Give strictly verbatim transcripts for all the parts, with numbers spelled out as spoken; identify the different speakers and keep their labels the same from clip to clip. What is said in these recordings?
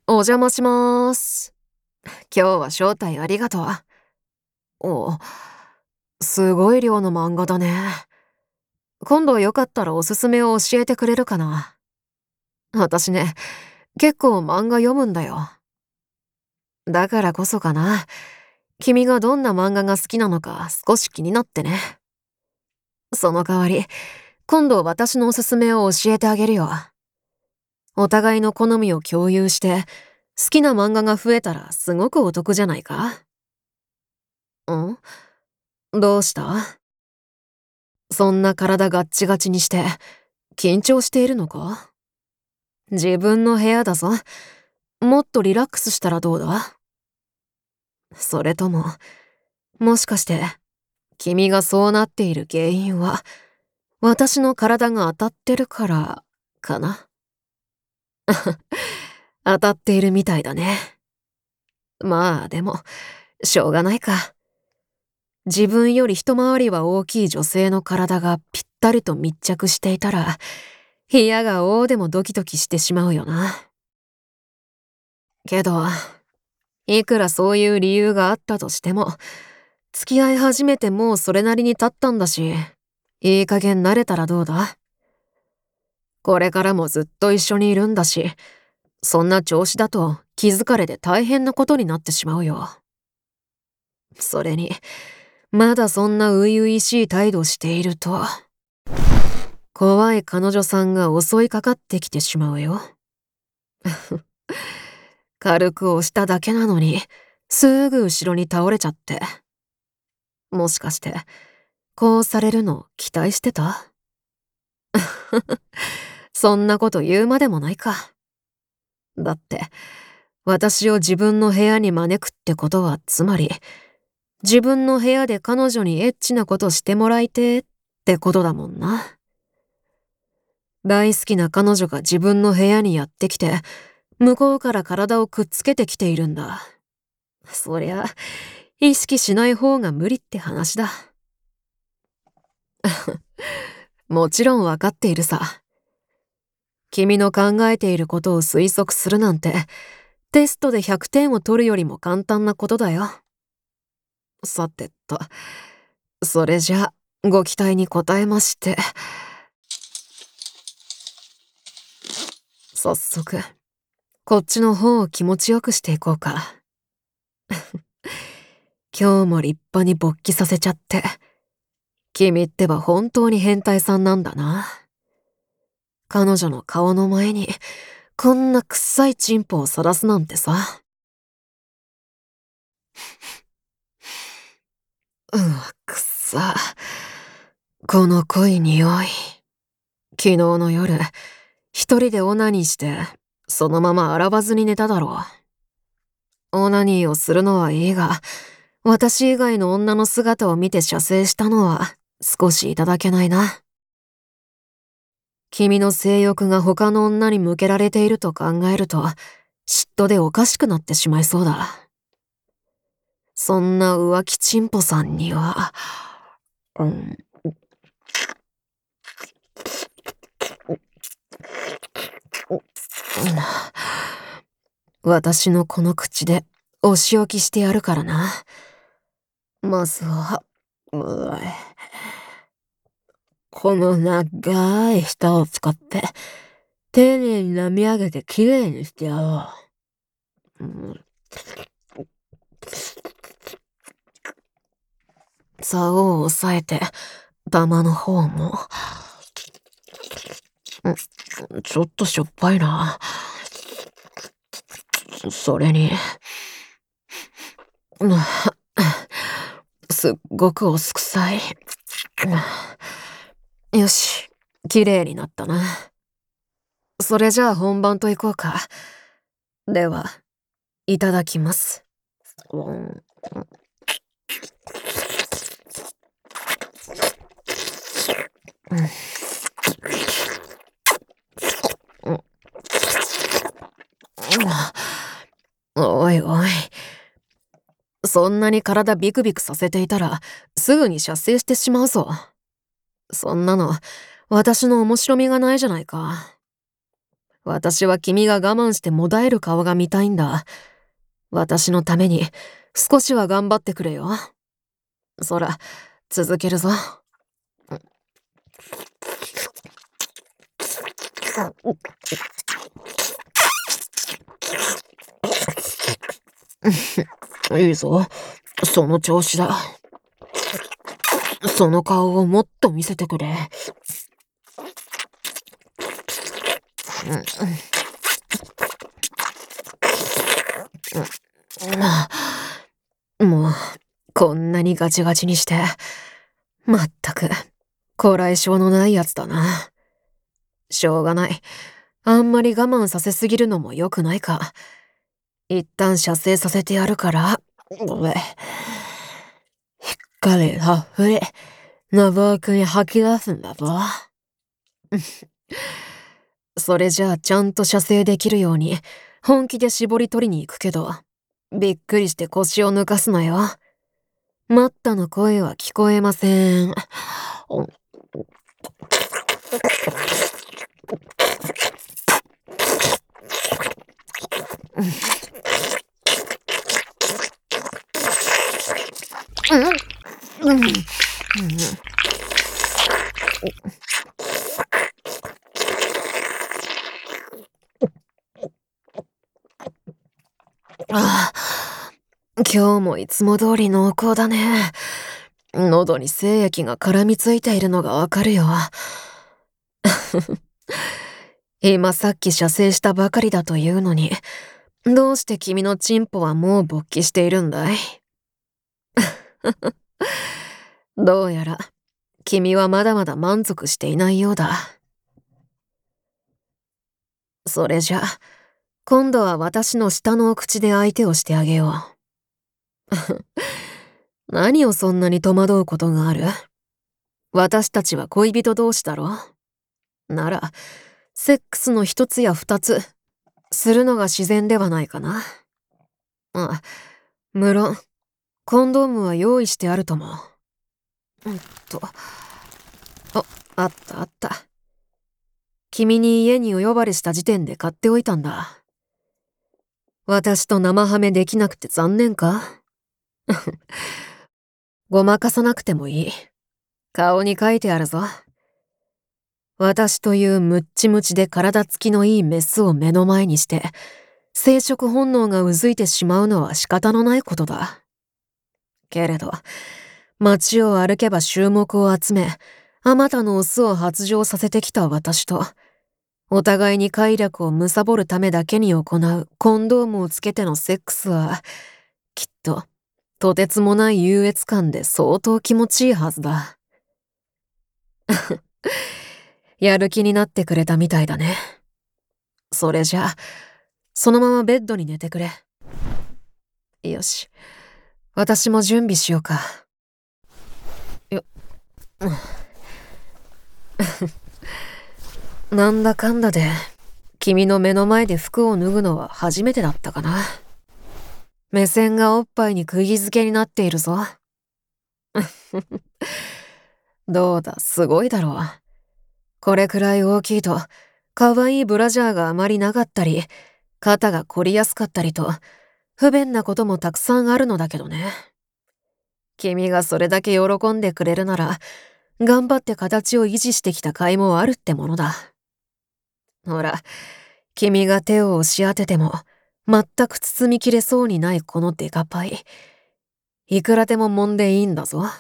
Speaker 1: お邪魔しまーす。今日は招待ありがとう。お、すごい量の漫画だね。今度よかったらおすすめを教えてくれるかな。私ね、結構漫画読むんだよ。だからこそかな。君がどんな漫画が好きなのか少し気になってね。その代わり、今度私のおすすめを教えてあげるよ。お互いの好みを共有して、好きな漫画が増えたらすごくお得じゃないか？ん？どうした？そんな体ガッチガチにして、緊張しているのか？自分の部屋だぞ。もっとリラックスしたらどうだ？それとも、もしかして、君がそうなっている原因は、私の体が当たってるから、かな？当たっているみたいだね。まあでも、しょうがないか。自分より一回りは大きい女性の体がぴったりと密着していたら、部屋が大でもドキドキしてしまうよな。けど、いくらそういう理由があったとしても、付き合い始めてもうそれなりに経ったんだし、いい加減慣れたらどうだ？これからもずっと一緒にいるんだし、そんな調子だと気疲れで大変なことになってしまうよ。それに、まだそんな初々しい態度していると、怖い彼女さんが襲いかかってきてしまうよ。軽く押しただけなのに、すぐ後ろに倒れちゃって。もしかして、こうされるの期待してた？そんなこと言うまでもないか。だって、私を自分の部屋に招くってことはつまり、自分の部屋で彼女にエッチなことしてもらいてってことだもんな。大好きな彼女が自分の部屋にやってきて、向こうから体をくっつけてきているんだ。そりゃ、意識しない方が無理って話だ。もちろんわかっているさ。君の考えていることを推測するなんて、テストでひゃくてんを取るよりも簡単なことだよ。さてと、それじゃ、ご期待に応えまして。早速、こっちの方を気持ちよくしていこうか。今日も立派に勃起させちゃって。君ってば本当に変態さんなんだな。彼女の顔の前に、こんな臭いチンポを晒すなんてさ。うわ、くっさ。この濃い匂い。昨日の夜、一人でオナニーして、そのまま洗わずに寝ただろう。オナニーをするのはいいが、私以外の女の姿を見て射精したのは少しいただけないな。君の性欲が他の女に向けられていると考えると、嫉妬でおかしくなってしまいそうだ。そんな浮気チンポさんには、うん、私のこの口でお仕置きしてやるからな。まずは、うわこの長い舌を使って、丁寧に舐め上げてきれいにしてやろう。うん、竿を押さえて、玉の方も、うん、ちょっとしょっぱいな。それに、うん、すっごくおすくさい。よし、きれいになったな。それじゃあ本番といこうか。では、いただきます。うん、うん、おいおい。そんなに体ビクビクさせていたら、すぐに射精してしまうぞ。そんなの、私の面白みがないじゃないか。 私は君が我慢してもだえる顔が見たいんだ。私のために少しは頑張ってくれよ。そら、続けるぞ。いいぞ。その調子だ。その顔をもっと見せてくれ。もう、こんなにガチガチにして。まったく、こらえ性のないやつだな。しょうがない。あんまり我慢させすぎるのも良くないか。一旦射精させてやるから。ごめん。しっかりたっぷり、喉奥に吐き出すんだぞ。それじゃあちゃんと射精できるように、本気で絞り取りに行くけど、びっくりして腰を抜かすなよ。マッタの声は聞こえません。うんうんうんああ、今日もいつも通り濃厚だね。喉に精液が絡みついているのがわかるよ。今さっき射精したばかりだというのに、どうして君のチンポはもう勃起しているんだい？どうやら、君はまだまだ満足していないようだ。それじゃ、今度は私の下のお口で相手をしてあげよう。何をそんなに戸惑うことがある？私たちは恋人同士だろ？なら、セックスの一つや二つ、するのが自然ではないかな。あ、無論、コンドームは用意してあるとも。うんと。あ、あったあった。君に家にお呼ばれした時点で買っておいたんだ。私と生ハメできなくて残念か？ごまかさなくてもいい。顔に書いてあるぞ。私というムッチムチで体つきのいいメスを目の前にして、生殖本能がうずいてしまうのは仕方のないことだ。けれど、街を歩けば注目を集め、あまたのオスを発情させてきた私と、お互いに快楽を貪るためだけに行うコンドームをつけてのセックスは、きっと、とてつもない優越感で相当気持ちいいはずだ。やる気になってくれたみたいだね。それじゃあ、そのままベッドに寝てくれ。よし。私も準備しようか。よ、なんだかんだで、君の目の前で服を脱ぐのは初めてだったかな。目線がおっぱいに釘付けになっているぞ。どうだ、すごいだろう。これくらい大きいと、可愛いブラジャーがあまりなかったり、肩が凝りやすかったりと、不便なこともたくさんあるのだけどね。君がそれだけ喜んでくれるなら、頑張って形を維持してきた甲斐もあるってものだ。ほら、君が手を押し当てても、全く包みきれそうにないこのデカパイ。いくらでも揉んでいいんだぞ。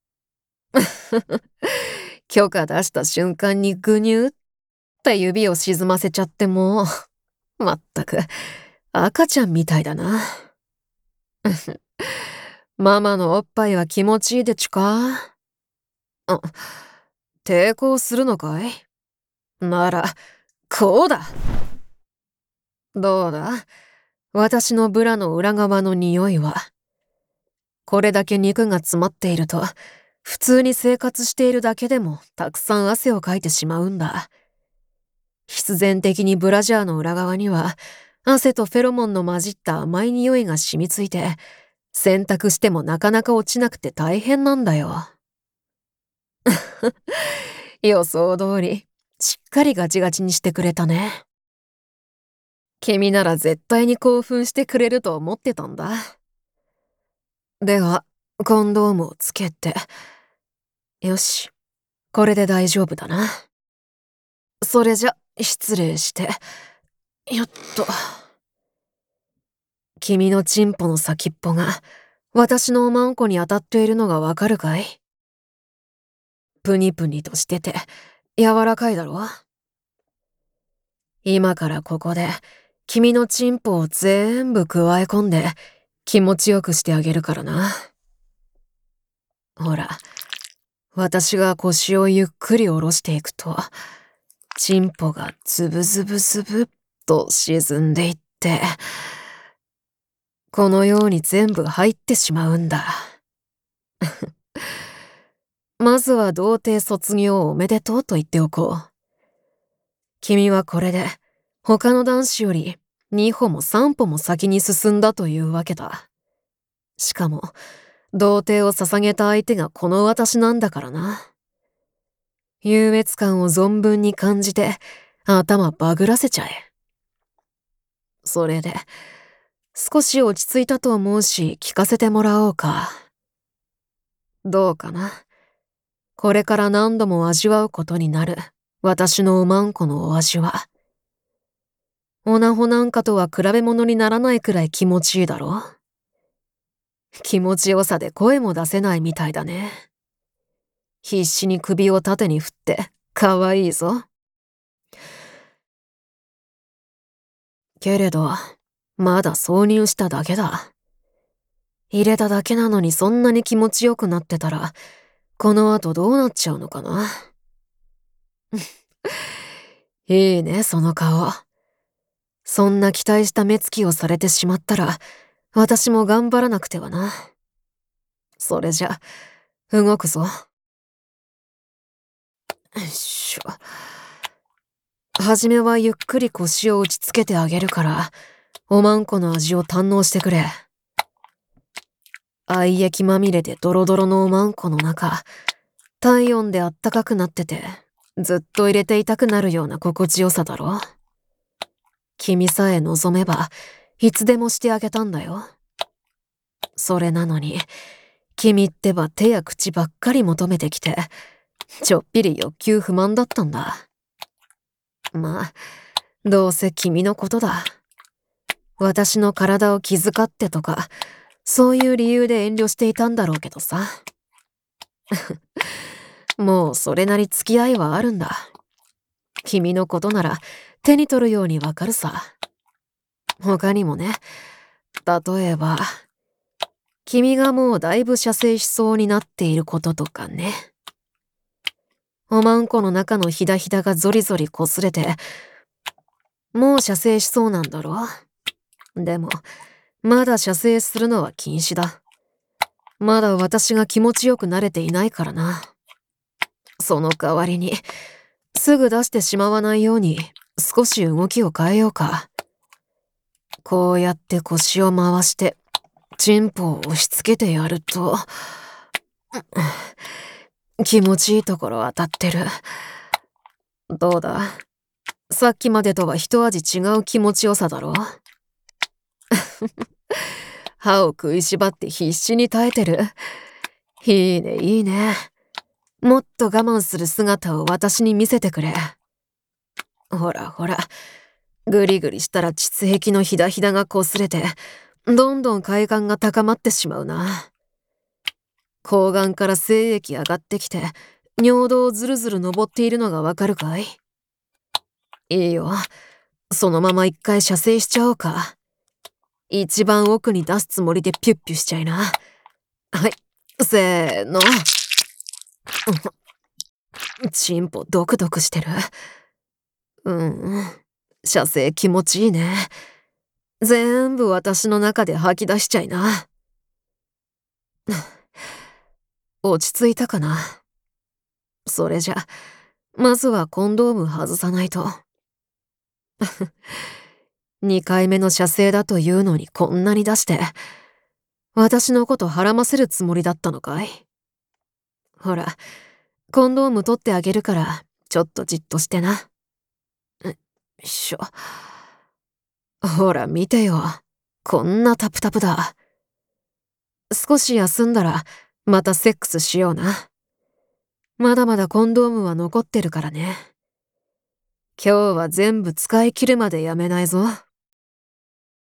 Speaker 1: 許可出した瞬間にぐにゅーって指を沈ませちゃってもう、まったく、赤ちゃんみたいだな。ママのおっぱいは気持ちいいでちゅか？あ、抵抗するのかい？なら、こうだ。どうだ？私のブラの裏側の匂いは。これだけ肉が詰まっていると、普通に生活しているだけでもたくさん汗をかいてしまうんだ。必然的にブラジャーの裏側には、汗とフェロモンの混じった甘い匂いが染みついて、洗濯してもなかなか落ちなくて大変なんだよ。予想通り、しっかりガチガチにしてくれたね。 君なら絶対に興奮してくれると思ってたんだ。では、コンドームをつけて。よし、これで大丈夫だな。それじゃ、失礼して。よっと。君のチンポの先っぽが、私のおまんこに当たっているのがわかるかい？プニプニとしてて、柔らかいだろ？今からここで、君のチンポを全部加え込んで、気持ちよくしてあげるからな。ほら、私が腰をゆっくり下ろしていくと、チンポがズブズブズブっと沈んでいって、このように全部入ってしまうんだ。まずは童貞卒業おめでとうと言っておこう。君はこれで他の男子よりに歩もさん歩も先に進んだというわけだ。しかも童貞を捧げた相手がこの私なんだからな。優越感を存分に感じて頭バグらせちゃえ。それで少し落ち着いたと思うし聞かせてもらおうか。どうかな。これから何度も味わうことになる私のおまんこのお味は。オナホなんかとは比べ物にならないくらい気持ちいいだろ。気持ちよさで声も出せないみたいだね。必死に首を縦に振ってかわいいぞ。けれど、まだ挿入しただけだ。入れただけなのにそんなに気持ちよくなってたら、この後どうなっちゃうのかな。いいね、その顔。そんな期待した目つきをされてしまったら、私も頑張らなくてはな。それじゃ、動くぞ。よいしょ。はじめはゆっくり腰を打ちつけてあげるから、おまんこの味を堪能してくれ。愛液まみれでドロドロのおまんこの中、体温であったかくなってて、ずっと入れていたくなるような心地よさだろ。君さえ望めば、いつでもしてあげたんだよ。それなのに、君ってば手や口ばっかり求めてきて、ちょっぴり欲求不満だったんだ。まあ、どうせ君のことだ。私の体を気遣ってとか、そういう理由で遠慮していたんだろうけどさ。もうそれなり付き合いはあるんだ。君のことなら手に取るようにわかるさ。他にもね、例えば、君がもうだいぶ射精しそうになっていることとかね。おまんこの中のひだひだがゾリゾリ擦れて、もう射精しそうなんだろ。でも、まだ射精するのは禁止だ。まだ私が気持ちよくなれていないからな。その代わりに、すぐ出してしまわないように少し動きを変えようか。こうやって腰を回して、チンポを押し付けてやると、気持ちいいところ当たってる。どうだ？さっきまでとは一味違う気持ちよさだろ？歯を食いしばって必死に耐えてる。いいね、いいね。もっと我慢する姿を私に見せてくれ。ほらほら、ぐりぐりしたら膣壁のひだひだが擦れて、どんどん快感が高まってしまうな。睾丸から精液上がってきて、尿道をずるずる登っているのがわかるかい？いいよ。そのまま一回射精しちゃおうか。一番奥に出すつもりでピュッピュしちゃいな。はい、せーの。チンポドクドクしてる。うん、射精気持ちいいね。全部私の中で吐き出しちゃいな。落ち着いたかな。それじゃ、まずはコンドーム外さないと。にかいめの射精だというのにこんなに出して、私のことはらませるつもりだったのかい？ほら、コンドーム取ってあげるから、ちょっとじっとしてな。よいしょ。 ほら見てよ。こんなタプタプだ。少し休んだらまたセックスしような。まだまだコンドームは残ってるからね。今日は全部使い切るまでやめないぞ。